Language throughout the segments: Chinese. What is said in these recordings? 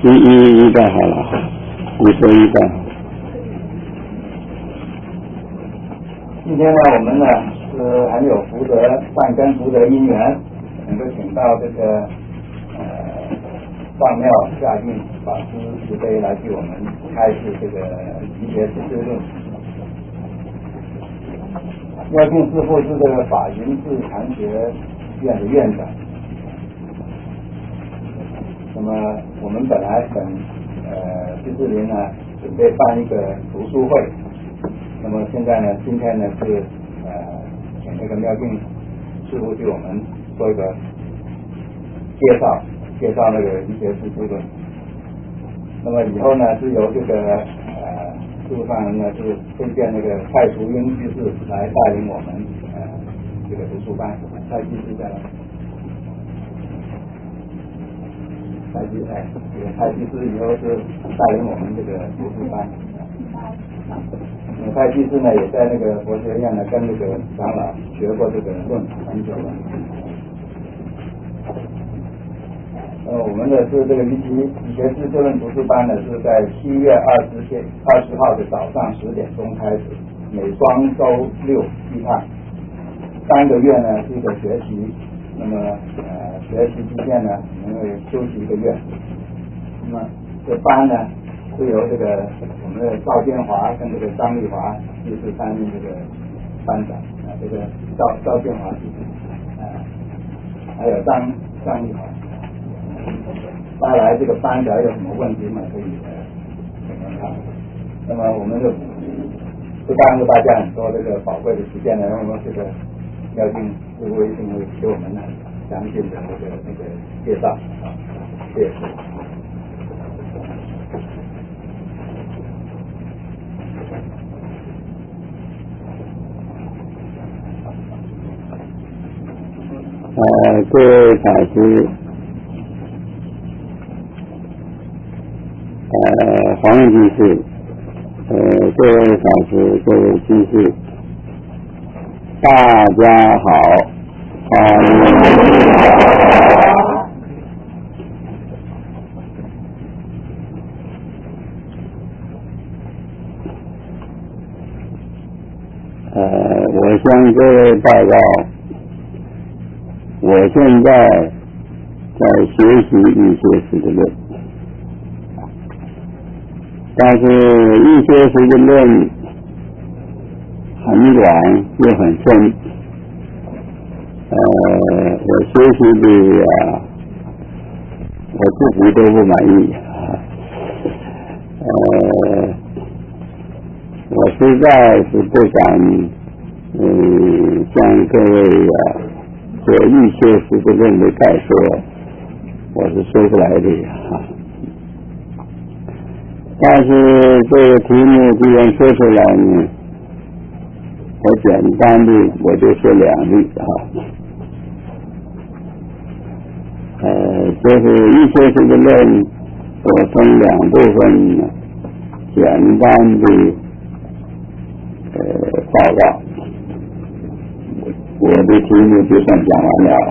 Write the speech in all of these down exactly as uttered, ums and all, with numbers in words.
一一一代好了，你说一代。 今天呢，我们呢是很有福德善根福德因缘，能够请到这个呃上庙下境法师慈悲来替我们开示这个集结师资论。妙境师父是这个法云寺禅学院的院长。那么我们本来等呃徐志林呢准备办一个读书会，那么现在呢，今天呢是呃请那个妙境师父对我们做一个介绍，介绍那个一些知识论。那么以后呢是由这个呃师父上人呢是推荐那个蔡淑英居士来带领我们呃这个读书班。蔡居士在蔡居哎，这个蔡居士以后是带领我们这个读书班。蔡居士呢也在那个佛学院呢跟那个长老学过这个论很久了。呃，我们的是这个一级一学师这论读书班呢是在七月二十天二十号的早上十点钟开始，每双周六一趟，三个月呢是一个学期。那么呃学习期间呢，我们会休息一个月。那么这班呢是由这个我们的赵建华跟这个张丽华居士担任这个班长啊，这个赵赵建华居士啊，还有张张丽华。带来这个班表有什么问题嘛，可以请问他。那么我们就不耽误大家很多这个宝贵的时间呢，那么这个妙境师父一定会给我们呢详细的那个那个介绍啊，谢谢。 呃，各位法师，呃，黄居士，呃，各位法师，各位居士，大家好。啊、呃，我向各位报告，我现在在学习一些识的论，但是一些识的论很广又很深，呃，我学习的啊，我自己都不满意，呃，我实在是不敢，嗯，向各位啊做一些识的论的概说，我是说不来的啊。但是这个题目既然说出来呢，我简单的我就说两句啊。呃，就是一些识的论，我分两部分呢，简单的呃报告。我的题目就算讲完了。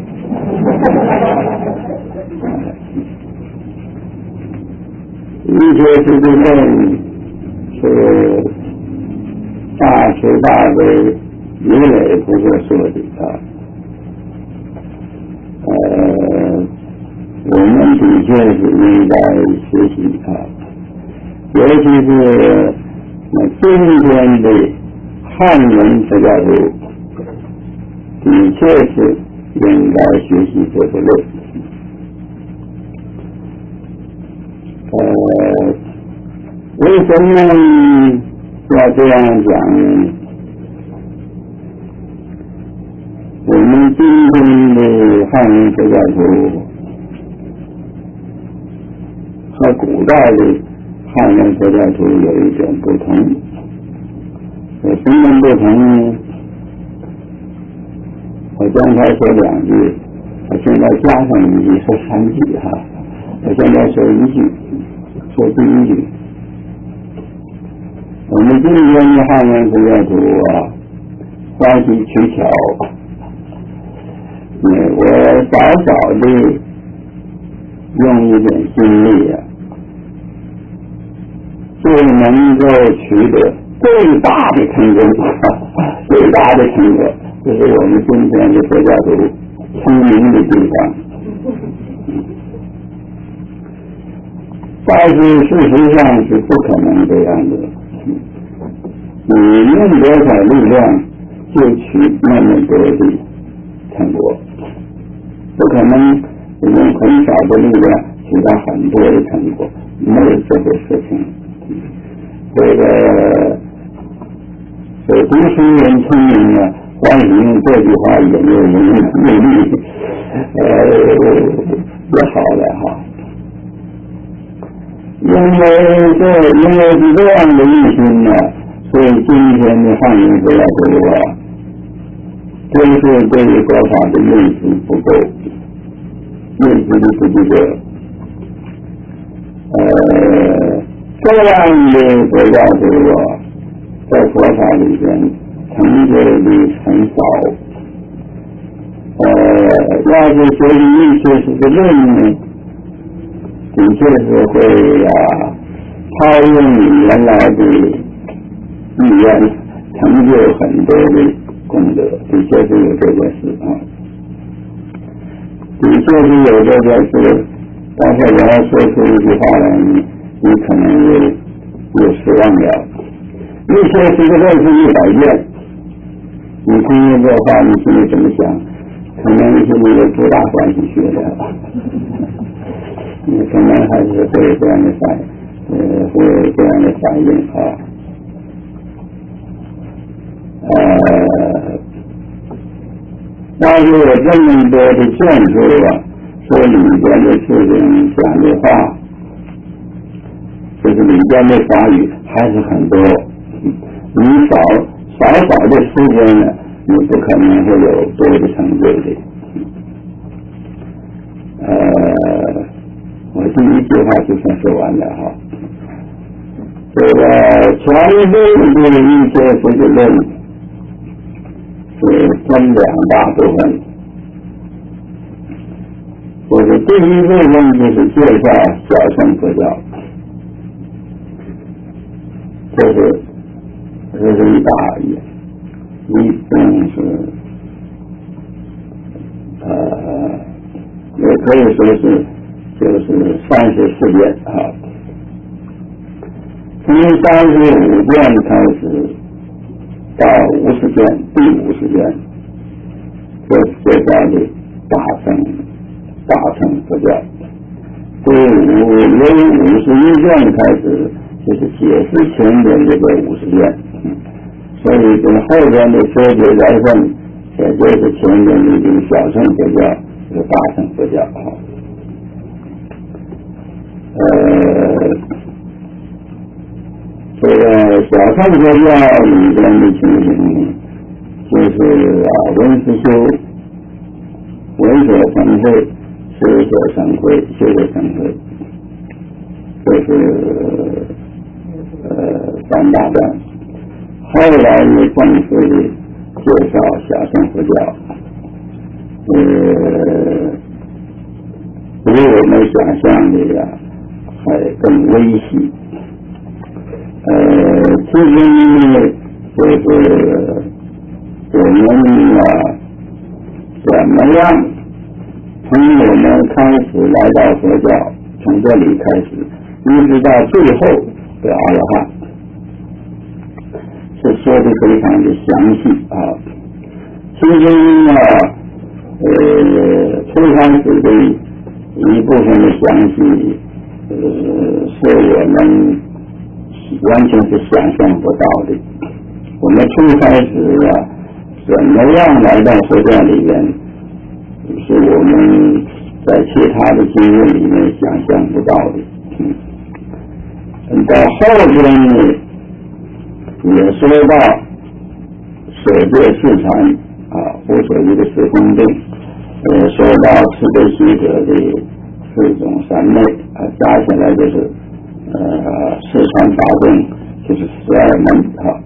一些识的论是大慈大悲如来菩萨说的啊。呃，我们的确是应该学习啊，尤其是那今天的汉人佛教徒，的确是应该学习这个论。呃，为什么要这样讲呢？我们今天的汉人佛教徒和古代的汉人佛教徒有一点不同，有什么不同呢？我刚才说两句，我现在加上一句，说三句哈。我现在说一句，说第一句。我们今天的汉人佛教徒啊，欢喜取巧。我少少的用一点心力啊，就能够取得最大的成功，最大的成果，这是我们今天的佛教徒聪明的地方。但是事实上是不可能这样的，你用多少力量就取那么多的成果，不可能用很少的力量取到很多的成果，没有这个事情。这个有读书人聪明啊，欢喜用这句话也没有人努力，呃，也好了哈。因为这因为是这样的一心呢，所以今天的汉人佛教徒啊，都是对于佛法的认识不够，认识的不足够。呃，这样的佛教徒啊，在佛法里边成就的很少。呃，要是学习一些是个论呢，的确是会啊超越你原来的意愿，成就很多的功德，的确是有这件事啊，的确是有这件事。但是我要说出一句话来，你你可能有有失望了。一学十个论是一百遍，你听见这话，你心里怎么想？可能是你有多大关系学的。你可能还是会有这样的反，呃，会有这样的反应啊。呃，但是有这么多的卷数啊，说里边的事情讲的话，就是里边的法语还是很多。你少少少的时间呢，你不可能会有多的成就的。呃。我第一句话就算说完了哈。这个全论的一些这个论是分两大部分。我的第一部分就是介绍小乘佛教，这是这是一大一共是呃，也可以说是。就是三十四遍啊，从三十五遍开始到五十遍，第五十遍，这介绍的大乘大乘佛教。第五由五十一遍开始，就是解释前边这个五十遍，所以跟后边的说解来分，也就是前边的这个小乘佛教，这个大乘佛教啊。呃，这个小乘佛教里边的情形，就是啊，闻思修，闻所成慧，修所成慧，修所成慧，这是呃三大段。后来呢，正式的介绍小乘佛教，呃，比我们想象的呀。还更微细，呃，其实呢，就是我们啊，怎么样从我们开始来到佛教，从这里开始，一直到最后的阿罗汉，是说的非常的详细啊。其中啊，呃，初开始的一部分的详细。呃，是我们完全是想象不到的。我们初开始啊，怎么样来到佛教里面，是我们在其他的经验里面想象不到的。嗯，到后边呢，也说到所见四禅啊，无所依的四空定，呃，说到慈悲喜舍的四种三昧啊，加起来就是呃四川法众，就是十二门啊。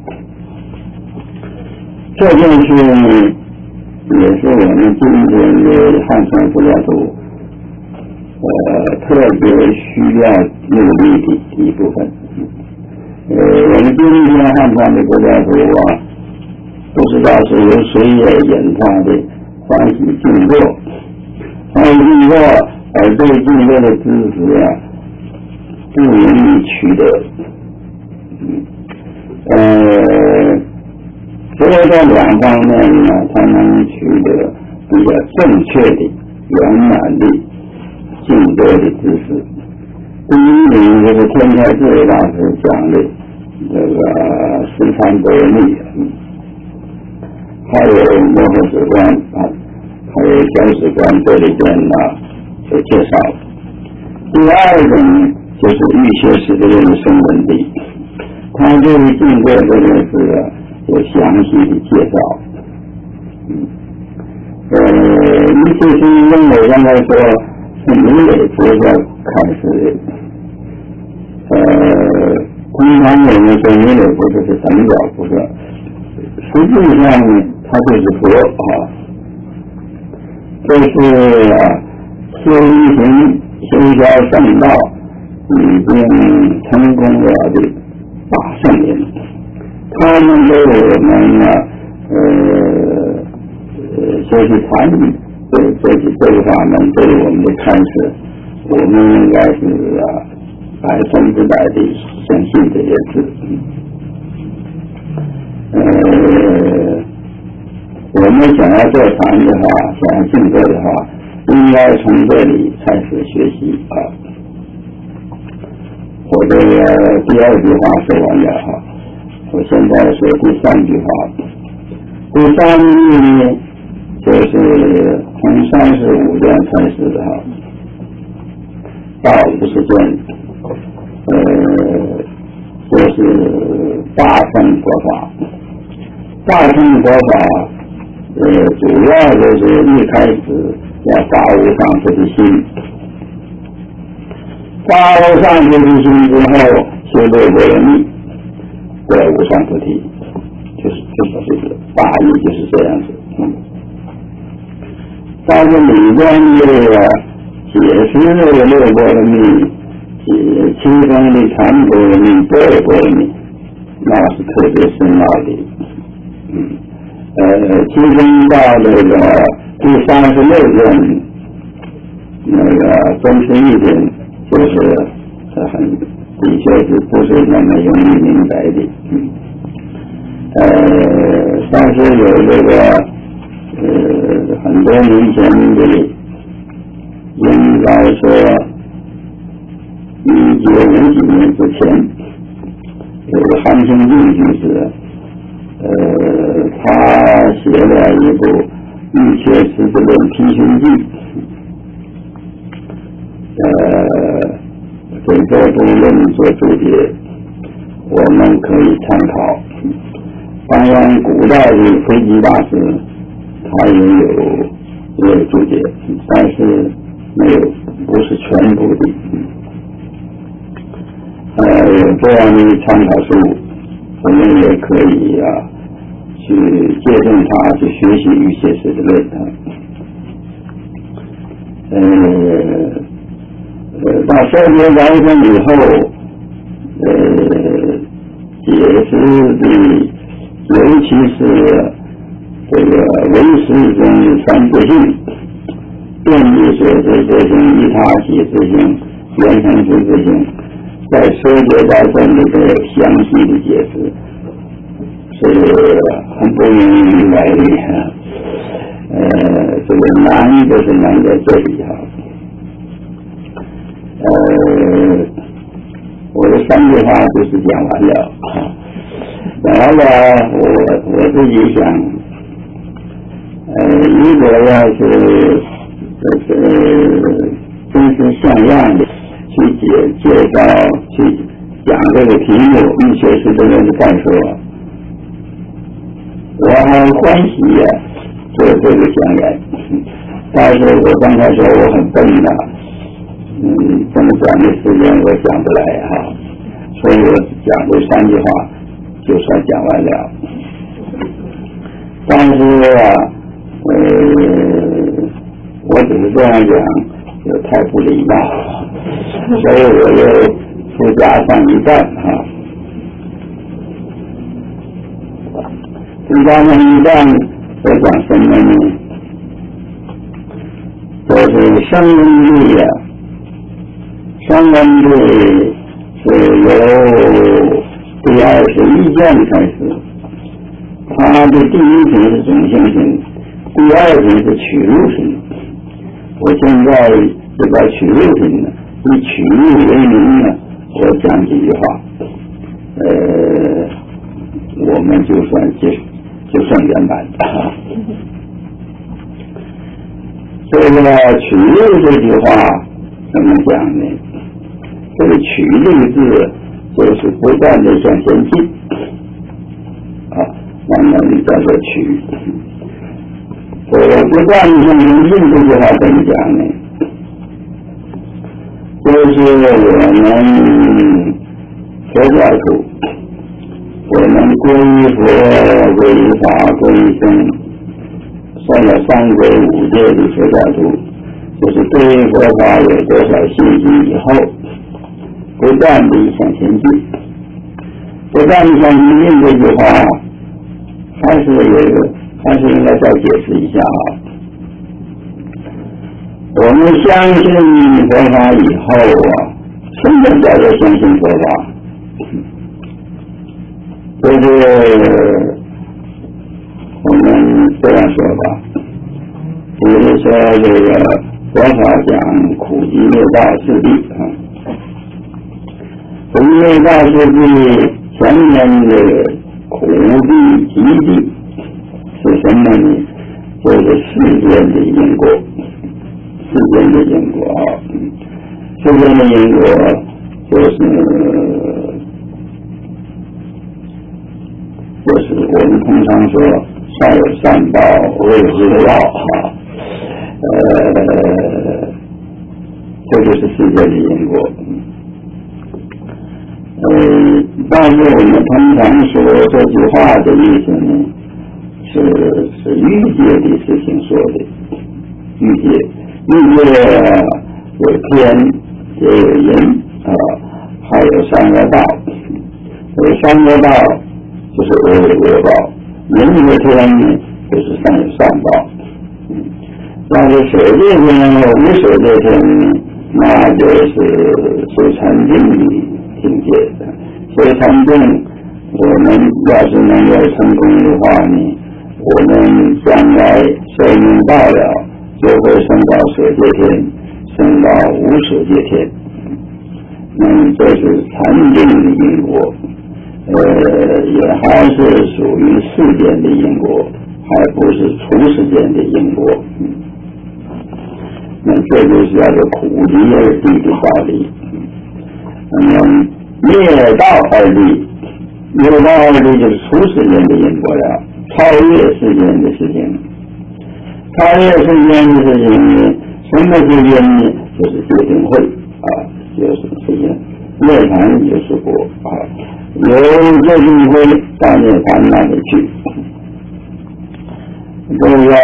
这件事也是我们今天的汉传佛教徒呃特别需要努力的一部分。呃，我们今天汉传的国家图啊，不知道是由谁也引发的欢喜静坐，欢喜静坐，而对静坐的知识啊，不容易取得。呃，所以在两方面呢，才能取得比较正确的、圆满的静坐的知识。第一名就是天台智慧大师讲的这个十三波罗蜜，还有摩诃止观啊，还有小止观这里边呢有介绍。第二种就是预学识的人生文理，他对于静坐这件事有详细的介绍。嗯，呃，预学识认为刚才说是没有佛教开始的。呃，通常我们说弥勒菩萨是三角菩萨，实际上他就是佛啊，这是啊修一行修教圣道已经成功了的大圣人，他们对我们呢呃呃学习禅理，对这些这个法门对我们的开始，我们应该是啊百分之百的相信这件事。呃，我们想要做禅的话，想要静坐的话，应该从这里开始学习啊。我这个第二句话说完了哈，我现在说第三句话。第三句呢，就是从三十五卷开始的哈，到五十卷。呃，就是大乘佛法，大乘佛法，呃，主要就是一开始要发无上菩提心，发无上菩提心之后，修六波罗蜜，得无上菩提，就是就是这个大意就是这样子。嗯，但是里边这个解释这个六波罗蜜。其中的禅波罗蜜、般若波罗蜜，那是特别深奥的。嗯，呃，其中到这个第三十六卷，那个宗师一点，就是很的确是不是那么容易明白的。嗯，呃，但是有这个呃很多年前的，应该说。一九五几年之前，有个韩兴进居士，呃，他写了一部《预学识之论批寻记》，呃，给这部论做注解，我们可以参考。当然，古代的飞机大师他也有也有注解，但是没有，不是全部的。呃，有这样的参考书，我们也可以啊，去借鉴它，去学习预学识的论啊。呃，呃，到社会来生以后，呃，解释的，尤其是这个唯识中的三自性、遍地所知自性、依他起自性、缘生识自性。在说学大圣这个详细的解释是很不容易明白的，呃，这个难就是难在这里哈。呃，我的三句话就是讲完了，讲完了，我我自己想，呃，如果要是这个真是像样的。去介介绍去讲这个题目，预学识的人的概说，我还欢喜呀、啊、做这个讲演，但是我刚才说我很笨呐、啊，嗯，这么短的时间我讲不来哈、啊，所以我讲这三句话就算讲完了。但是啊，呃，我只是这样讲， 就太不礼貌，所以我又附加上一段哈，附加上一段我讲什么呢？就是声闻律啊，声闻律是由第二十一卷开始，它的第一品是种性性，第二品是取入性。我现在就把取入品呢，以取入为名呢，我讲几句话，呃，我们就算就就算圆满的。这个取入这句话怎么讲呢？这个取这个字就是不断的向前进啊，慢慢的叫做取。这个不断的向前进这句话怎么讲呢？就是我们佛教徒，我们皈佛、皈法、皈僧，算了三皈五戒的佛教徒，就是对佛法有多少信心以后，不断的向前进，不断的向前进这句话，还是有一个，还是应该再解释一下啊。我们相信佛法以后啊，什么叫做相信佛法？就是我们这样说吧，比如说这个佛法讲苦集灭道四谛啊，苦集灭道四谛前面的苦谛集谛是什么呢？就是世间的因果，世间的因果啊，世间的因果就是就是我们通常说善有善报，恶有恶报哈，呃，这就是世间的因果。呃，但是我们通常说这句话的意思呢，是是欲界的事情说的，欲界，欲界有天也有人啊，还有三恶道，有三恶道就是恶有恶报，人有天呢就是善有善报。但是守戒天和无守戒天呢，那就是是禅定的境界的。所以禅定，我们要是能够成功的话呢，我们将来寿命到了，就会升到守戒天，升到无守戒天。嗯，这是禅定的因果。呃，也还是属于世间的因果，还不是出世间的因果。嗯，那这就是叫做苦集二谛的道理。那么灭道二谛，灭道二谛就是出世间的因果了，超越世间的事情。超越世间的事情呢，什么是因呢？就是戒定慧啊，就是这些涅槃就是果啊。由戒定慧到涅槃那里去，这个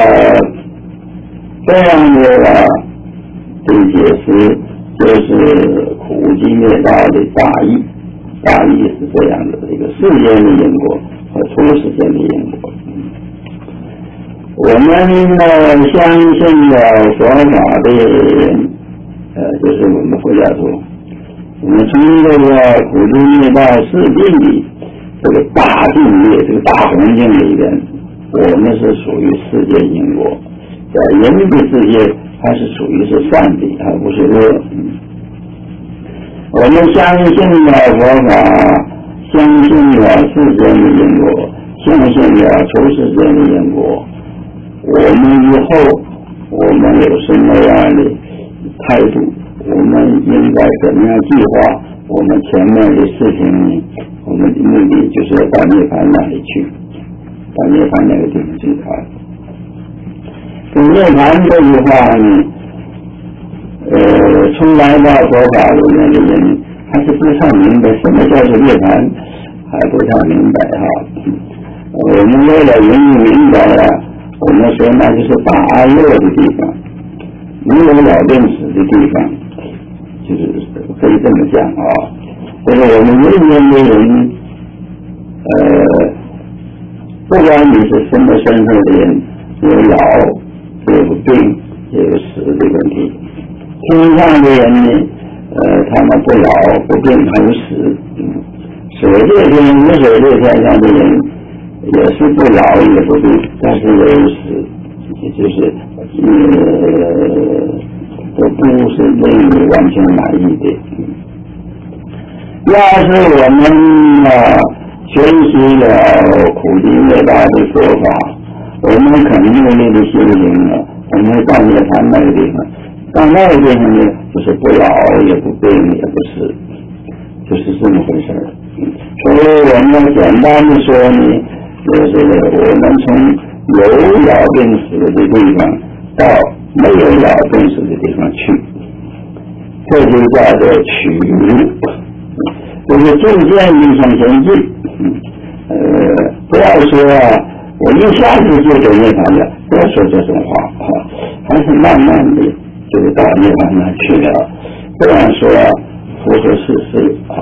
这样的对解释就是苦集灭道的大义，大义是这样的，这个世间的因果和出世间的因果。我们呢相信了佛法的人，呃，就是我们佛教徒。我们从这个苦集灭道世界里这个大境界，这个大环境里边，我们是属于世间因果，在人的世界还是属于是善的，还不是恶。我们相信了佛法，相信了世间的因果，相信了出世间的因果，我们以后我们有什么样的态度，我们应该怎么样计划我们前面的事情，我们的目的就是要到涅槃那里去，到涅槃那个地方去看。这涅槃这句话呢，呃，从来到佛法里面的人还是不太明白什么叫做涅槃，还不太明白哈。我们为了人民明白了，我们说那就是大安乐的地方， 没有老病死的地方，就是可以这么讲啊。这个我们人间的人，呃，不管你是什么身份的人，有老，有病，也有死的问题。天上的人呢，呃，他们不老不病还有死。守这天无守这天上的人，也是不老也不病，但是也有死，也就是呃，都不是令你完全满意的。要是我们啊学习了苦集灭道的佛法，我们肯努力的修行了，我们到涅槃那个地方，到那个地方呢，就是不老也不病也不死，就是这么回事儿。所以我们简单的说呢，就是我们从有老病死的地方到没有老病死的地方去，这就叫做取入，就是渐渐地向前进。呃，不要说啊，我一下子就走涅槃了，不要说这种话啊，还是慢慢的就到涅槃那去了。这样说符合事实啊。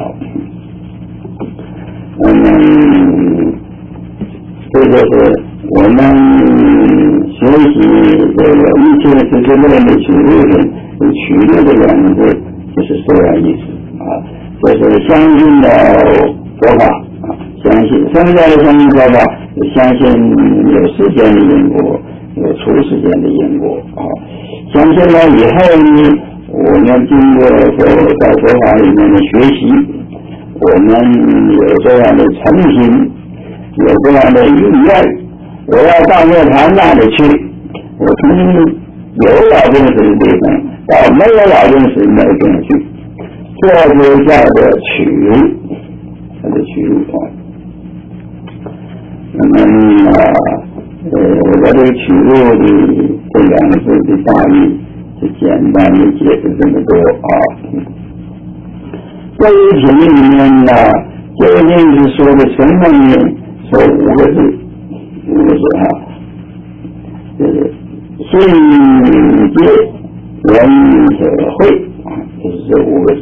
嗯，这就是我们学习这个一切世界内的取入的取入的两个字，就是这样意思啊。就是相信了佛法啊，相信什么叫相信佛法？相信有世间的因果，有出世间的因果啊。相信了以后呢，我们经过佛在佛法里面的学习，我们有这样的诚心，有这样的意愿，我要到涅槃那里去，我从有老病死的地方到没有老病死的那个地方去，这就叫做取入，叫做取入啊。那么啊，呃，我这个取入的这两个字的大意，就简单的解释这么多啊。这一品里面呢，究竟是说的什么呢？说五个字，五个字啊，就是信戒人者会啊，就是这五个字。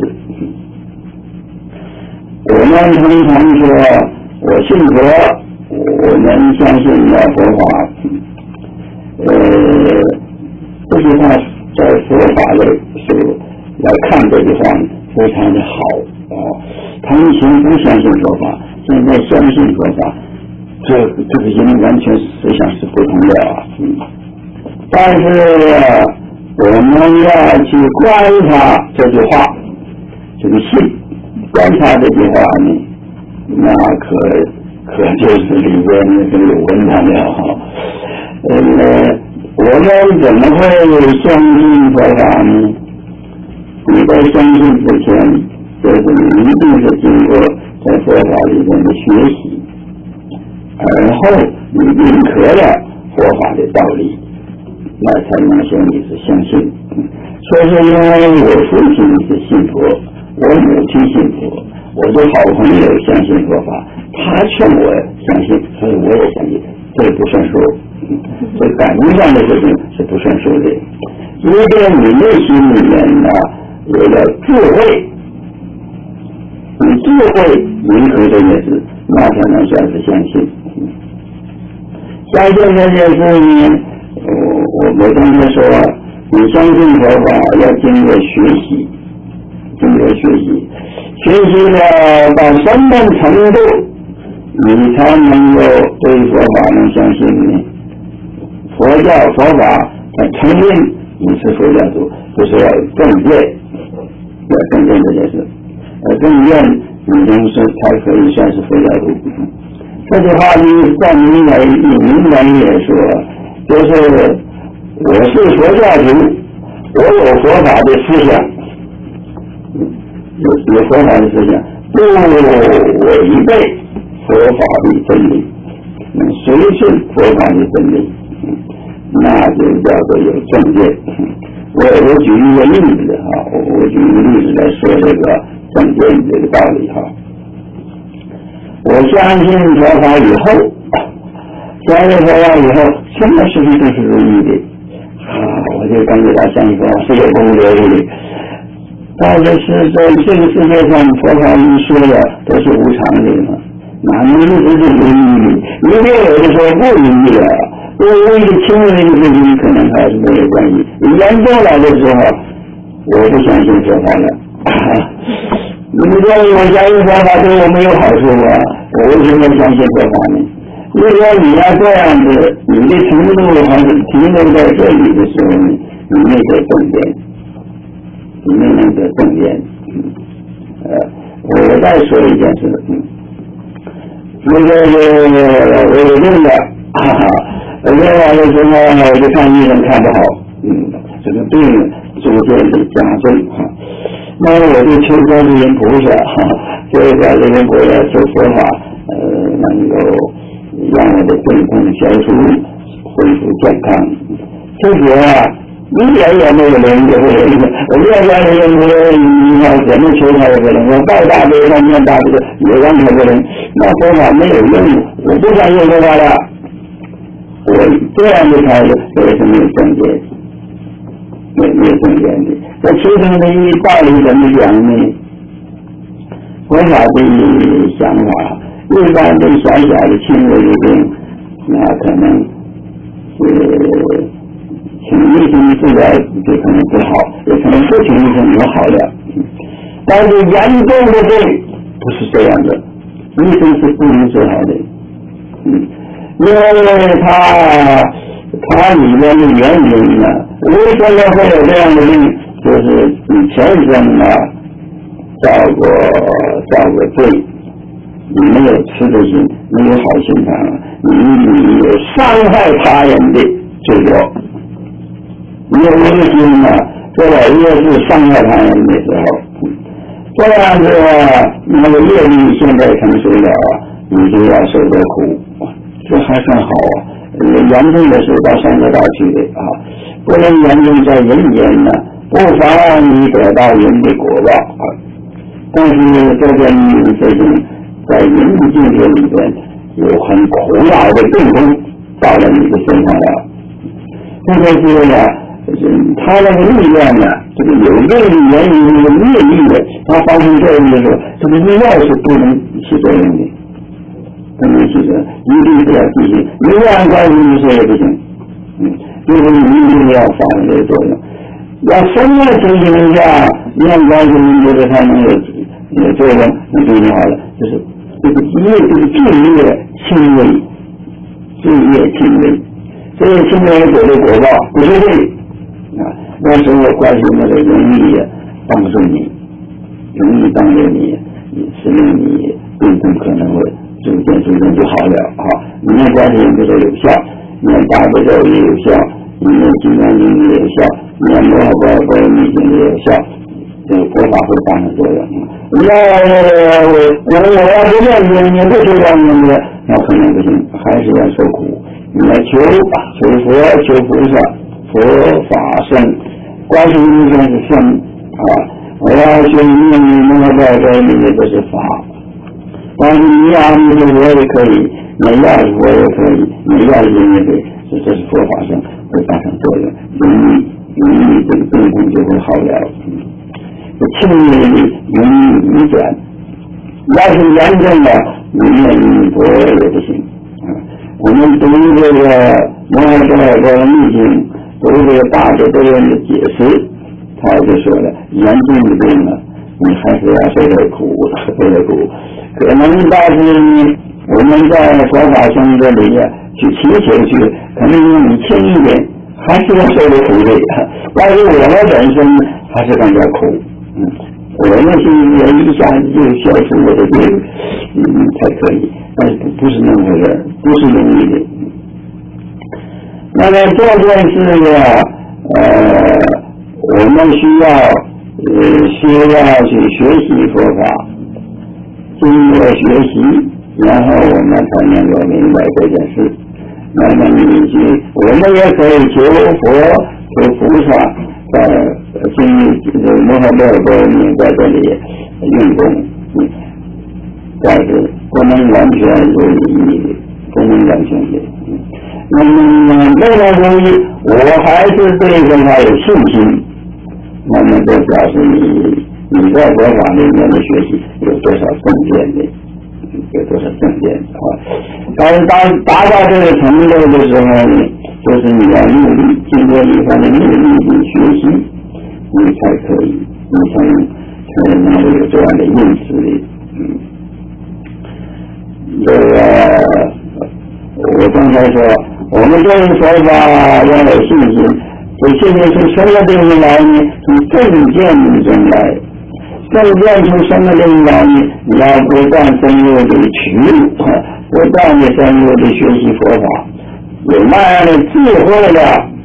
我们通常说，我信佛，我们相信了佛法，呃，这句话在佛法的时候来看这句话非常的好啊。他以前不相信佛法，现在相信佛法，这这个人完全思想是不同的啊。嗯，但是我们要去观察这句话，这个信，观察这句话呢，那可可就是里边那个有文章了哈。呃，我们怎么会相信佛法呢？你在相信之前，就是你一定是经过在佛法里面的学习，而后你认可了佛法的道理，那才能说你是相信。说是因为我父亲是信佛，我母亲信佛，我的好朋友相信佛法，他劝我相信，所以我也相信，这不算数。这感情上的事情是不算数的。因为你内心里面呢有了智慧，你智慧迎合这件事，那才能算是相信。相信这件事呢，我我刚才说，你相信佛法要经过学习，经过学习，学习了到什么程度，你才能够对佛法能相信呢？佛教佛法才承认你是佛教徒，就是要正见，要正见这件事，而正见你能是才可以算是佛教徒。这句话呢，在明白明白也说，就是我是佛教徒，我有佛法的思想，有有佛法的思想，不违背佛法的真理，随顺佛法的真理，那就叫做有正见。我我举一个例子哈，我举一个例子来说这个正见这个道理哈。我相信佛法以后，相信佛法以后，什么事情都是如意的， 我就感觉到相信佛法是有功德的。但是是在这个世界上，佛法一说的都是无常的嘛，哪能一直是有意义？一定有的时候不如意了，不如意的轻微的事情可能还是没有关系，严重了的时候，我不相信佛法了。你说我相信佛法对我没有好处啊，我为什么相信佛法呢？如果你要这样子，你的程度还是停留在这里的时候，你没得正见，你没能得正见。呃，我再说一件事，嗯，那个我有病的，哈哈，我病了的时候我就看医生看不好，嗯，这个病逐渐的加重哈。那我就求观世音菩萨，所以观世音菩萨求佛法，呃，能够让我的病痛消除，恢复健康。其实啊，一点也没有灵就会有一个，我不要观世音菩萨，你要怎么求他也不灵，我拜大悲咒念大悲咒也完全不灵，那佛法没有用，我不相信佛法了。我这样的态度，我是没有正见。没没有正见的，这其中的一道理怎么讲呢？佛法的想法，一般的小小的轻微的病，那可能是请医生治疗就可能不好，也可能不请医生也好了。但是严重的病不是这样的，医生是不能治好的，嗯，因为他它里面的原因呢，为什么会有这样的病？就是你前生啊造过造过罪，你没有慈悲心，没有好心肠，你你有伤害他人的罪过。你有这个心呢，做了越是伤害他人的时候，这样子那个业力现在成熟了，你就要受的苦，这还算好啊。严重的是到三恶道去的啊，不能严重在人间呢，不妨你得到人的果报啊。但是这件事情在人的境界里边有很苦恼的病痛到了你的身上了。这就是呢，他那个力量呢，这个有业力原因这个业力的，它发生作用的时候，这个药是不能起作用的。不能起作用，一定是要进行，你这样关系你说也不行，嗯，就是你一定要发生这个作用。要什么情形下念观世音菩萨才能有有作用？那就好了，就是这个业这个罪业轻微，罪业轻微，这个轻微得的果报不是罪啊。那时候观世音菩萨容易帮助你，容易帮助你，使令你病痛可能会逐渐逐渐就好了啊！你念观世音菩萨有效，念大悲咒也有效，你念金刚经也有效，念摩诃般般若蜜经也有效，这个佛法会发生作用。你要我我我要不念经，你不求观世音菩萨，那可能不行，还是要受苦。你要求求佛，求菩萨，佛法圣，观世音菩萨是圣啊！我要求念摩诃般般若这是法。但是你要你是佛也可以，你要是佛也可以，你要是人也可以，这是佛法上会发生作用，你你这个病痛就会好了。轻微的容易逆转，要是严重的，你念佛也不行。啊，我们读这个摩诃般若波罗蜜经，读这个大智度论的解释，他就说了，严重的病呢，你还是要受点苦，受点苦。可能但是我们在佛法僧这里去祈求去，可能你轻一点，还是要受的苦的。但是我们本身还是感觉苦，嗯，我们是人一下子就消除我的病，嗯，才可以，但是不是那么回事，不是容易的。那么这件事啊，呃，我们需要呃需要去学习佛法。经过学习，然后我们才能够明白这件事。那么你去，我们也可以求佛、求菩萨，在经摩诃般若波罗蜜在这里用功，嗯，但是不能完全如你，不能完全的。嗯， 那么未来如意，我还是对佛法有信心，那么就表示你你在佛法里面的学习有多少正见的，有多少正见啊？但是当达到这个程度的时候呢，就是你要努力，经过一番的努力的学习，你才可以，你才能才能够有这样的认知力。嗯，这个我刚才说，我们对佛法要有信心，这信心从什么地方来呢？从正见中来。正见从什么地方来呢？你要不断深入的取入，不断的深入的学习佛法，有那样的智慧了，